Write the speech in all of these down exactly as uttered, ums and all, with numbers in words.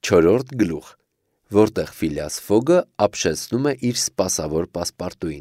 Չորրորդ գլուխ, որտեղ Ֆիլիաս Ֆոգը ապշեցնում է իր սպասավոր պասպարտուին։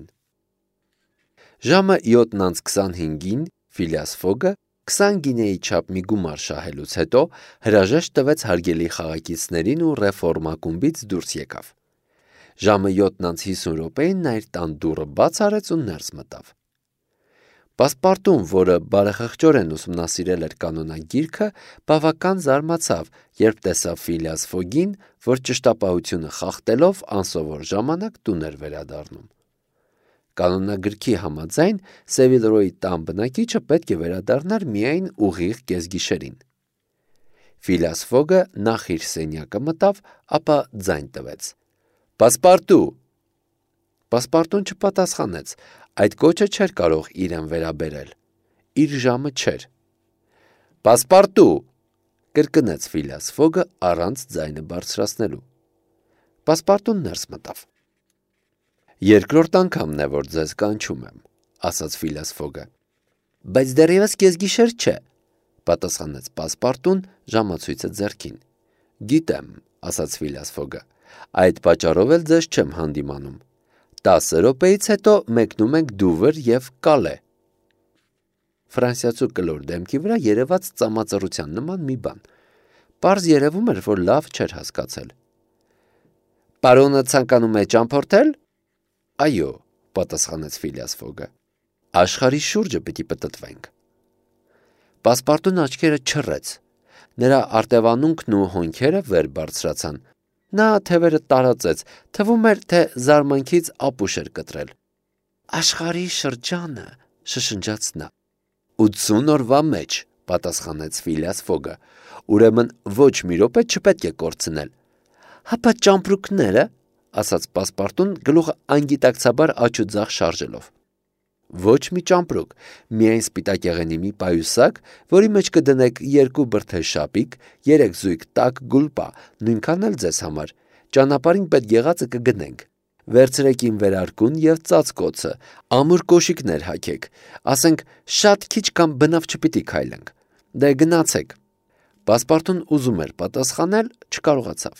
Ժամը յոթն անց քսանհինգին Ֆիլիաս Ֆոգը քսան գինեի չափ մի գումար շահելուց հետո հրաժեշտ տվեց հարգելի խաղակիցներին ու ռեֆորմ ակումբից դուրս եկավ։ Ժամը յոթն անց հիսուն րոպեին նա իր տան դուռը բաց արեց ու ներս մտավ։ Պասպարտուն, որը բարեխղճորեն ուսումնասիրել էր կանոնագիրքը, բավական զարմացավ, երբ տեսավ Ֆիլիաս Ֆոգին, որ ճշտապահությունը խախտելով անսովոր ժամանակ տուն էր վերադառնում։ Կանոնագրքի համաձայն Սևիլրոյի տան բնակիչը պետք է վերադառնար միայն ուղիղ կեսգիշերին։ Ֆիլիաս Ֆոգը նախ իր սենյակը մտավ, ապա ձայն տվեց. «Պասպարտու»։ Պասպարտուն չպատասխանեց, այդ կոչը չէր կարող իրեն վերաբերել։ Իր ժամը չէր։ «Պասպարտու», կրկնեց Ֆիլիաս Ֆոգը առանց ձայնը բարձրացնելու։ Պասպարտուն ներս մտավ։ «Երկրորդ անգամն է, որ ձեզ կանչում եմ», ասաց Ֆիլիաս Ֆոգը։ «Բայց դեռևս կեսգիշեր չէ», պատասխանեց Պասպարտուն ժամացույցը ձեռքին։ «Գիտեմ», ասաց Ֆիլիաս Ֆոգը, «այդ պատճառով էլ ձեզ չեմ հանդիմանում։ Տասը րոպեից հետո մեկնում ենք Դուվր և Կալե»։ Ֆրանսիացու կլոր դեմքի վրա երևաց ծամածռության նման մի բան։ Պարզ երևում էր, որ լավ չէր հասկացել։ «Պարոնը ցանկանում է ճամփորդել»։ «Այո», պատասխանեց Ֆիլիաս Ֆոգը։ «Աշխարհի շուրջը պիտի պտտվենք»։ Պասպարտուն աչքերը չռեց։ Նրա արտևանունքն ու հոնքերը վեր բարձրացան։ Նա թևերը տարածեց, թվում էր, թե զարմանքից ապուշ էր կտրել։ «Աշխարհի շրջանը», շշնջաց նա։ «ութսուն օրվա մեջ», պատասխանեց Ֆիլիաս Ֆոգը։ «Ուրեմն ոչ մի րոպե չպետք է կորցնել»։ «Հապա ճամպրուկները», ասաց Պասպարտուն գլուխը անգիտակցաբար աջ ու ձախ շարժելով։ «Ոչ մի ճամպրուկ, միայն սպիտակեղենի մի պայուսակ, որի մեջ կդնեք երկու բրդե շապիկ, երեք զույգ տաք գուլպա, նույնքան էլ ձեզ համար։ Ճանապարհին պետք եղածը կգնենք։ Վերցրեք իմ վերարկուն և ծածկոցը, ամուր կոշիկներ հագեք, ասենք շատ քիչ կամ բնավ չպիտի քայլենք։ Դե գնացեք»։ Պասպարտուն ուզում էր պատասխանել, չկարողացավ։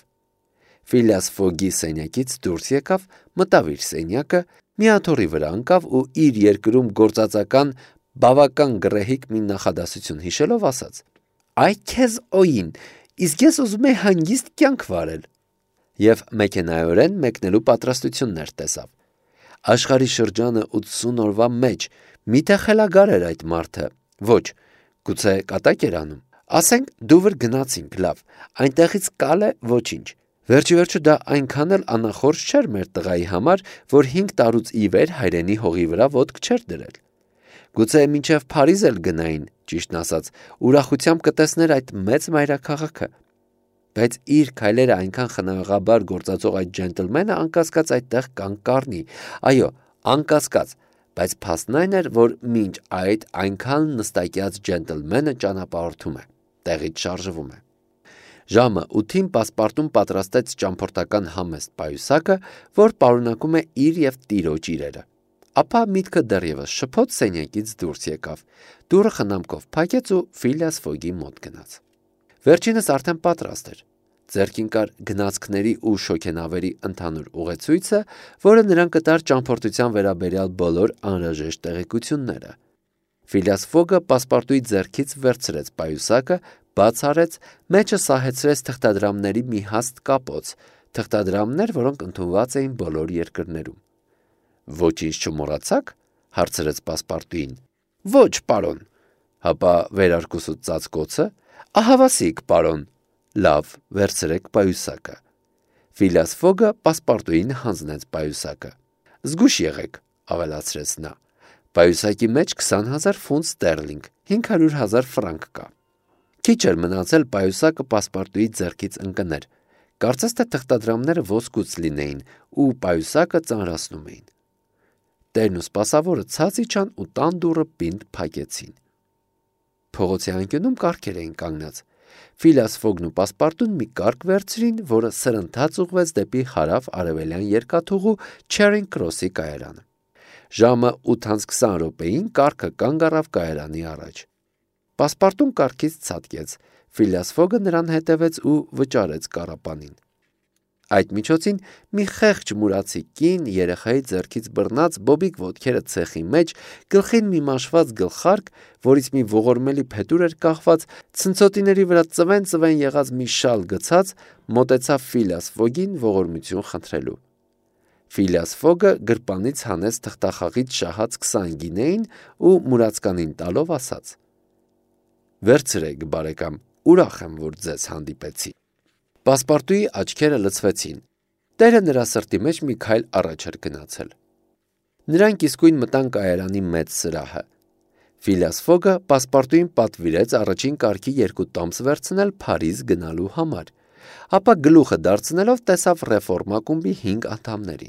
Ֆիլիաս Ֆոգի սենյակից դուրս եկավ, մտավ իր սենյակը, մի աթոռի վրա ընկավ ու իր երկրում գործածական բավական գռեհիկ մի նախադասություն հիշելով ասաց. «Այ քեզ օին, իսկ ես ուզում եի հանգիստ կյանք վարել»։ Եվ մեքենայորեն մեկնելու պատրաստություններ տեսավ։ Աշխարհի շրջանը ութսուն օրվա մեջ, միթե խելագար էր այդ մարդը։ Ոչ, գուցե կատակ էր անում։ Ասենք Դուվր գնացինք, լավ, այնտեղից Կալե ոչինչ։ Վերջիվերջո դա այնքան էլ անախորժ չէր մեր տղայի համար, որ հինգ տարուց ի վեր հայրենի հողի վրա ոտք չէր դրել։ Գուցե մինչև Փարիզ էլ գնային, ճիշտն ասած, ուրախությամբ կտեսներ այդ մեծ մայրաքաղաքը։ Բայց իր քայլերը այնքան խնայողաբար գործածող այդ ջենտլմենը անկասկած այդտեղ կանգ կառնի։ Այո, անկասկած, բայց փաստն այն էր, որ մինչ այդ այնքան նստակյաց ջենտլմենը ճանապարհորդում է, տեղից շարժվում է։ Ժամը ութին Պասպարտուն պատրաստեց ճամփորդական համեստ պայուսակը, որ պարունակում է իր և տիրոջ իրերը։ Ապա միտքը դեռևս շփոթ սենյակից դուրս եկավ, դուռը խնամքով փակեց ու Ֆիլիաս Ֆոգի մոտ գնաց։ Վերջինս արդեն պատրաստ էր։ Ձեռքին կար գնացքների ու շոգենավերի ընդհանուր ուղեցույցը, որը նրան կտար ճամփորդության վերաբերյալ բոլոր անհրաժեշտ տեղեկությունները։ Ֆիլիաս Ֆոգը Պասպարտուի ձեռքից վերցրեց պայուսակը, բաց արեց, մեջը սահեցրեց թղթադրամների մի հաստ կապոց, թղթադրամներ, որոնք ընդունված էին բոլոր երկրներում։ «Ոչինչ չմոռացա՞ք», հարցրեց Պասպարտուին։ «Ոչ, պարոն»։ «Հապա վերարկուսուց ծածկոցը»։ «Ահավասիկ, պարոն»։ «Լավ, վերցրեք պայուսակը»։ Ֆիլիաս Ֆոգը Պասպարտուին հանձնեց պայուսակը։ «Զգույշ եղեք», ավելացրեց նա։ «Պայուսակի մեջ քսան հազար ֆունտ ստերլինգ, հինգ հարյուր հազար ֆրանկ կա»։ Քիչ էր մնացել պայուսակը Պասպարտուի ձեռքից ընկներ։ Կարծես թե թղթադրամները ոսկուց լինեին ու պայուսակը ծանրացնում էին։ Տերն ու սպասավորը ցած իջան ու տան դուռը պինդ փակեցին։ Փողոցի անկյունում կառքեր էին կանգնած։ Ֆիլիաս Ֆոգն ու Պասպարտուն մի կառք վերցրին, որը սրընթաց ուղղվեց դեպի հարավ-արևելյան երկաթուղու Չերինգ Քրոսի կայարանը։ Ժամը ութ անց քսան րոպեին կառքը կանգ առավ կայարանի առաջ։ Պասպարտուն կառքից ցատկեց։ Ֆիլիաս Ֆոգը նրան հետևեց ու վճարեց կառապանին։ Այդ միջոցին մի խեղճ մուրացի կին երեխայի ձեռքից բռնած բոբիկ ոտքերը ցեխի մեջ, գլխին մի մաշված գլխարկ, որից մի ողորմելի փետուր էր կախված, ցնցոտիների վրա ծվեն-ծվեն եղած մի շալ գցած, մոտեցավ Ֆիլիաս Ֆոգին ողորմություն խնդրելու։ Ֆիլիաս Ֆոգը գրպանից հանեց թղթախաղից շահած քսան գինեին ու մուրացկանին տալով ասաց. «Վերցրեք, բարեկամ, ուրախ եմ, որ ձեզ հանդիպեցի»։ Պասպարտուի աչքերը լցվեցին։ Տերը նրա սրտի մեջ մի քայլ առաջ էր գնացել։ Նրանք իսկույն մտան կայարանի մեծ սրահը։ Ֆիլիաս Ֆոգը պասպարտուին պատվիրեց առաջին կարգի երկու տոմս վերցնել Փարիզ գնալու համար, ապա գլուխը դարձնելով տեսավ ռեֆորմա կումբի հինգ անդամներին։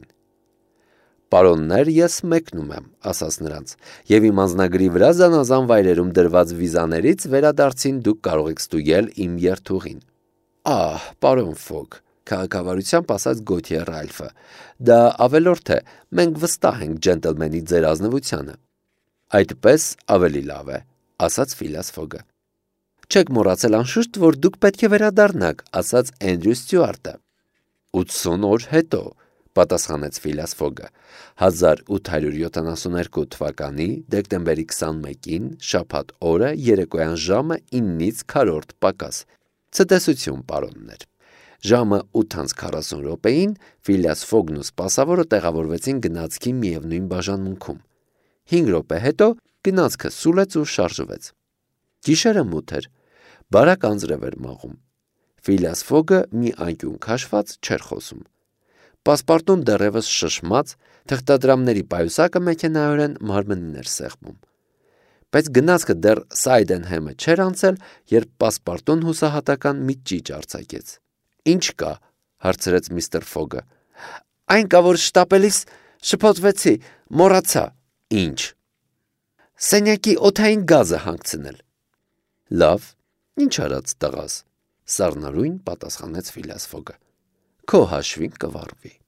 «Պարոններ, ես մեկնում եմ», ասաց նրանց, «եւ իմ անձնագրի վրա զանազան վայրերում դրված վիզաներից վերադարձին դուք կարող եք ստուգել իմ երթուղին»։ «Ահ, պարոն Ֆոգ», քաղաքավարությամբ ասաց Գոթյե Ռալֆը, «դա ավելորդ է, մենք վստահ ենք ջենտլմենի ձեր ազնվությանը»։ «Այդպես ավելի լավ է», ասաց Ֆիլիաս Ֆոգը։ «Չեք մոռացել անշուշտ, որ դուք պետք է վերադառնաք», ասաց Էնդրյու Ստյուարտը։ «ութսուն օր հետո», պատասխանեց Ֆիլիաս Ֆոգը, հազար ութ հարյուր յոթանասունհինգ թվականի դեկտեմբերի քսանմեկին շաբաթ օրը երեկոյան ժամը իննից քառորդ պակաս։ Ցտեսություն, պարոններ։ Ժամը ութ անց քառասուն րոպեին Ֆիլիաս Ֆոգն ու սպասավորը տեղավորվեցին գնացքի միևնույն բաժանմունքում։ հինգ րոպե հետո գնացքը սուլեց ու շարժվեց։ Գիշերը մութ էր, բարակ անձրև էր մաղում։ Ֆիլիաս Ֆոգը մի անկյուն քաշված չէր խոսում։ Պասպարտուն դեռևս շշմած, թղթադրամների պայուսակը մեքենայորեն մարմնին էր սեղմում։ Բայց գնացքը դեռ Սայդենհեմը չէր անցել, երբ պասպարտուն հուսահատական մի ճիչ արձակեց։ «Ինչ կա», հարցրեց միստր Ֆոգը։ «Այն կա, որ շտապելիս շփոթվեցի, մոռացա»։ «Ինչ»։ «Սենյակի օդային գազը հանգցնել»։ «Լավ, ինչ արած տղաս», սառնարույն պատասխանեց Ֆիլիաս Ֆոգը։ «Քո հաշվին կվառվի»։